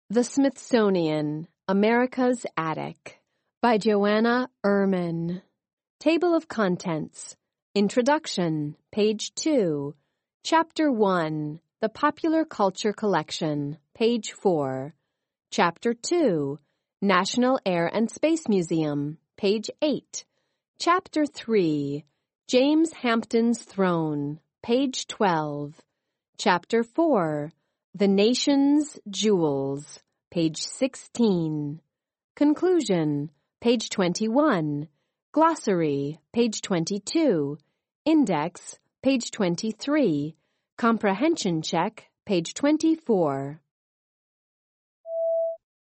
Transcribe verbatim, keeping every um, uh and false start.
The Smithsonian, America's Attic, by Joanna Ehrman. Table of Contents. Introduction, page two. Chapter one, The Popular Culture Collection, page four. Chapter two, National Air and Space Museum, page eight. Chapter three, James Hampton's Throne, page twelve. Chapter four, The Nation's Jewels, page sixteen. Conclusion, page twenty-one. Glossary, page twenty-two. Index, page twenty-three. Comprehension check, page twenty-four.